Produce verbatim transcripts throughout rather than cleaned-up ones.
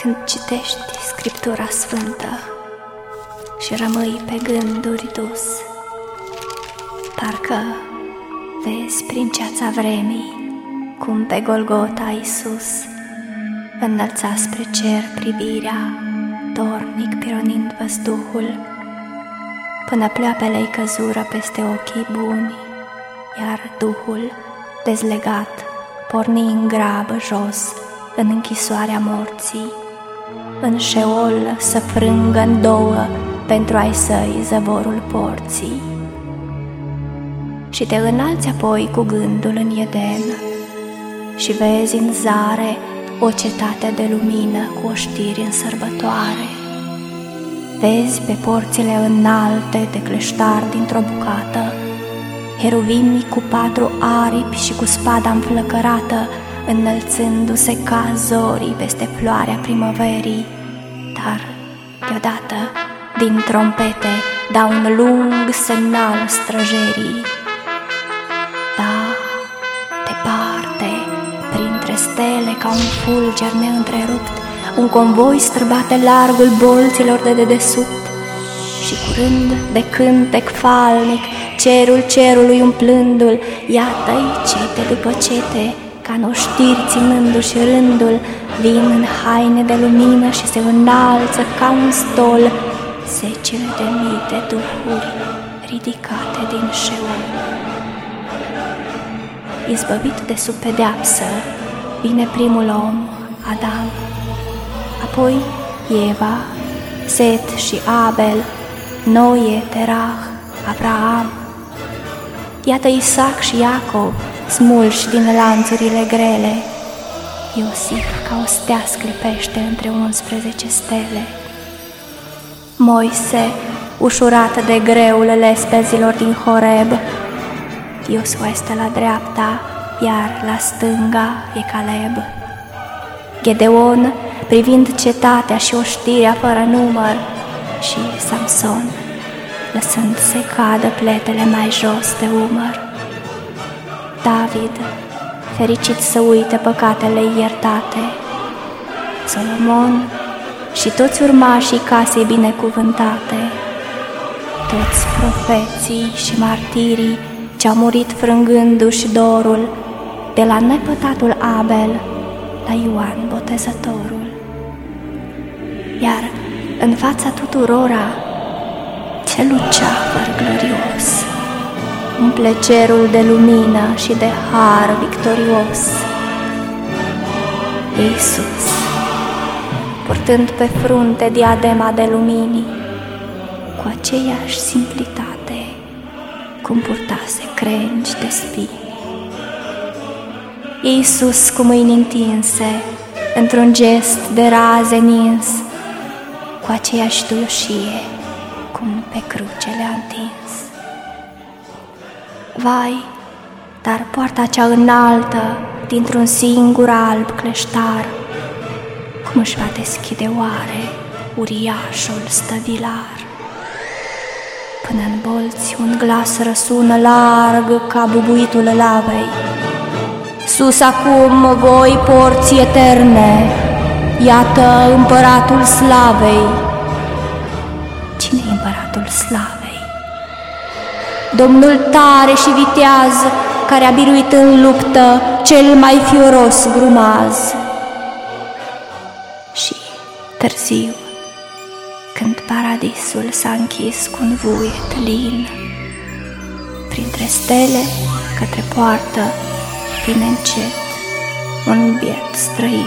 când citești Scriptura Sfântă și rămâi pe gânduri dus, parcă vezi prin ceața vremii cum pe Golgota Iisus înălța spre cer privirea, dornic pironind văzduhul, până pleoapele-i căzură peste ochii buni, iar Duhul, dezlegat, porni în grabă jos în închisoarea morții, în șeol să frângă în două pentru ai săi zăvorul porții. Și te înalți apoi cu gândul în Eden și vezi în zare o cetate de lumină cu oștiri în sărbătoare. Vezi pe porțile înalte de cleștar dintr-o bucată heruvimii cu patru aripi și cu spada înflăcărată, înălțându-se ca zorii peste floarea primăverii, dar deodată din trompete dau un lung semnal străjerii. Da, departe, printre stele ca un fulger neîntrerupt, un convoi străbate largul bolților de dedesubt și curând de cântec falnic, cerul cerului umplându-l, iată-i cete după cete, ca în oștiri ținându-și rândul, vin în haine de lumină și se înalță ca un stol zecile de mii de duhuri ridicate din șeol. Izbăvit de sub pedeapsă, vine primul om, Adam, apoi Eva, Set și Abel, Noe, Terah, Abraham. Iată Isaac și Iacov, smulși din lanțurile grele. Iosif ca o stea sclipește între unsprezece stele. Moise, ușurat de greul lespezilor din Horeb. Iosua este la dreapta, iar la stânga e Caleb. Gedeon, privind cetatea și oștirea fără număr, și Samson, lăsând să cadă pletele mai jos de umăr. David, fericit să uite păcatele iertate. Solomon și toți urmașii casei binecuvântate. Toți profeții și martirii ce-au murit frângându-și dorul, de la nepătatul Abel la Ioan Botezătorul. Iar în fața tuturora, ce luceafăr glorios umple cerul de lumină și de har victorios. Iisus, purtând pe frunte diadema de lumini, cu aceeași simplitate cum purtase crengi de spini. Iisus cu mâini întinse, într-un gest de raze nins, cu aceeași duioșie cum pe cruce le-a întins. Vai, dar poarta cea înaltă, dintr-un singur alb cleștar, cum își va deschide oare uriașul stăvilar? Până în bolți un glas răsună larg ca bubuitul lavei. Sus acum voi porți eterne, iată împăratul slavei. Cine-i împăratul slavei? Domnul tare și viteaz, care a biruit în luptă cel mai fioros grumaz. Și târziu, când paradisul s-a închis cu un vuiet lin, printre stele către poartă vine încet un biet străin.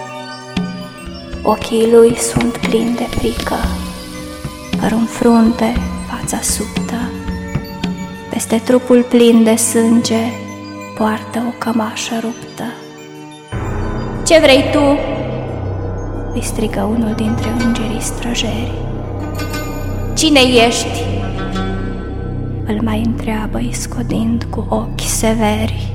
Ochii lui sunt plini de frică, părul în frunte, fața subtă, peste trupul plin de sânge poartă o cămașă ruptă. Ce vrei tu?" îi strigă unul dintre îngerii străjeri. Cine ești?" îl mai întreabă iscodind cu ochi severi.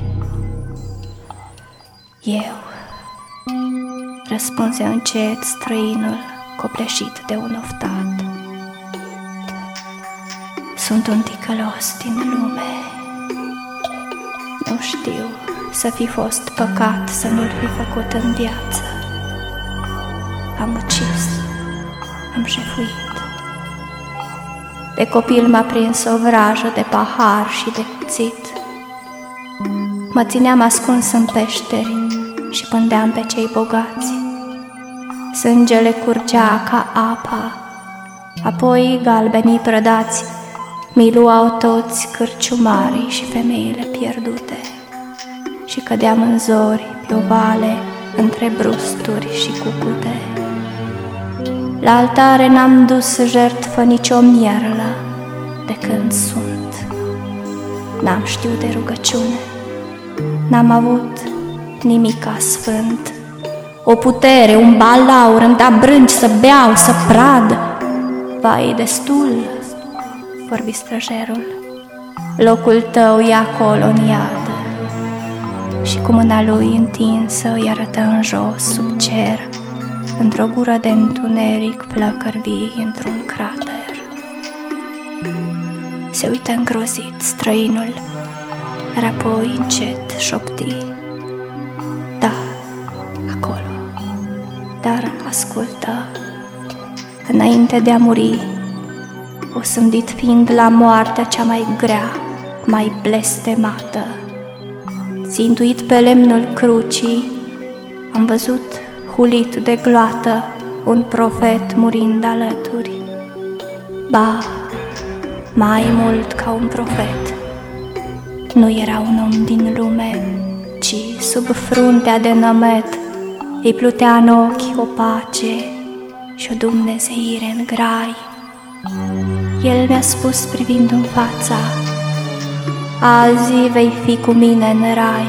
Eu, răspunse încet străinul, copleșit de un oftat. Sunt un ticălos din lume. Nu știu să fi fost păcat să nu-l fi făcut în viață. am ucis, am jefuit. De copil m-a prins o vrajă de pahar și de cuțit. Mă țineam ascuns în peșteri și pândeam pe cei bogați. Sângele curgea ca apa, apoi galbenii prădați mi luau toți cârciumarii și femeile pierdute. Și cădeam în zori pe o vale între brusturi și cucute. La altare n-am dus jertfă nicio mierlă de când sunt. N-am știut de rugăciune, n-am avut nimica sfânt. O putere, un balaur, îmi da brânci să beau, să prad. Vai, destul, vorbi străjerul, locul tău e acolo în iad. Și cu mâna lui întinsă îi arătă în jos, sub cer, într-o gură de întuneric, flăcări vii într-un crater. Se uită îngrozit străinul, iar apoi încet șopti: da, acolo, dar ascultă, înainte de a muri, osândit fiind la moartea cea mai grea, mai blestemată, țintuit pe lemnul crucii, am văzut hulit de gloată un profet murind alături. Ba, mai mult ca un profet, nu era un om din lume, ci sub fruntea de nămet îi plutea în ochi o pace și o dumnezeire în grai. El mi-a spus privind în fața: azi vei fi cu mine în rai.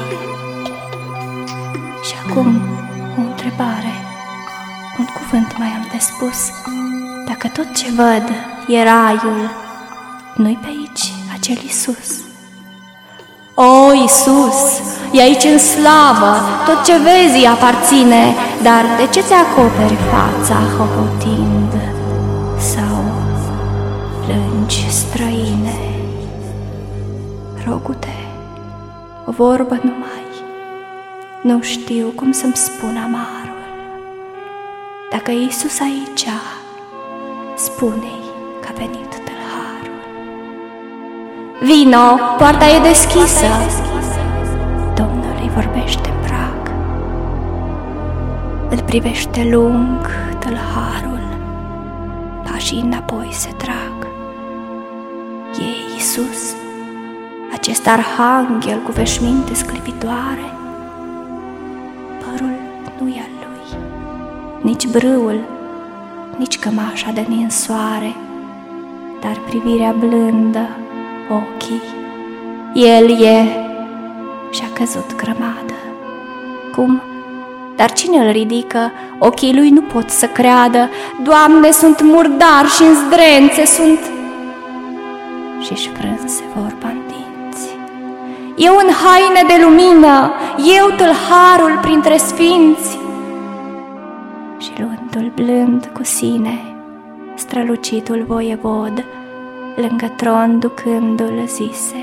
Și acum o întrebare, un cuvânt mai am de spus: dacă tot ce văd e raiul, nu-i pe aici acel Iisus? O, Iisus, e aici în slavă, tot ce vezi îi aparține, dar de ce ți acoperi fața hohotind sau plângi străine? Rogu-te, o vorbă numai, nu știu cum să-mi spun amarul. Dacă e Iisus aici, spune-i că a venit tâlharul. Vino, poarta e deschisă. Domnul îi vorbește în prag. Îl privește lung tâlharul, pașii înapoi se trag. E Iisus, acest arhanghel cu veșminte sclipitoare. Părul nu e al lui, nici brâul, nici cămașa de ninsoare, dar privirea blândă, ochii, el e și-a căzut grămadă. Cum? Dar cine îl ridică? Ochii lui nu pot să creadă. Doamne, sunt murdar și în zdrențe sunt... Și-și frânse vorba în dinți. Eu în haine de lumină, eu tâlharul printre sfinți. Și luându-l blând cu sine, strălucitul voievod, lângă tron ducându-l zise: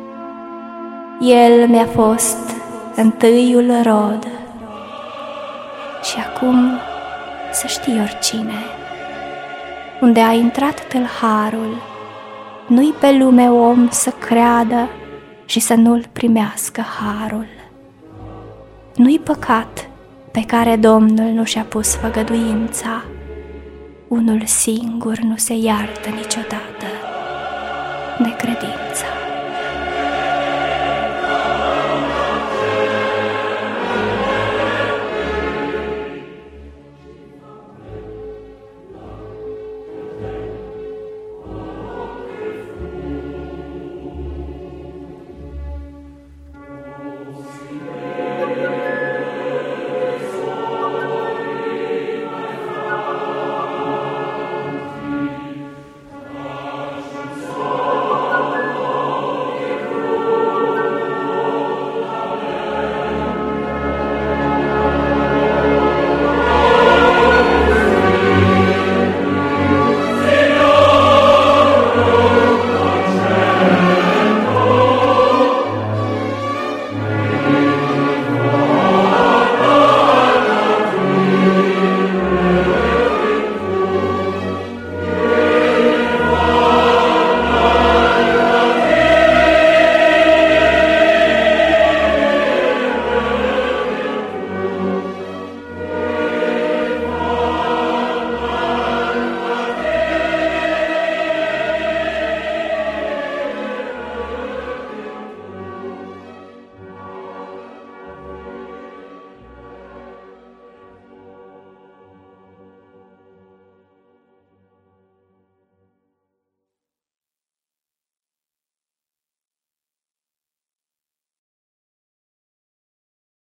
el mi-a fost întâiul rod. Și acum să știi oricine, unde a intrat tâlharul, nu-i pe lume om să creadă și să nu-l primească harul. Nu-i păcat pe care Domnul nu și-a pus făgăduința, unul singur nu se iartă niciodată necredința.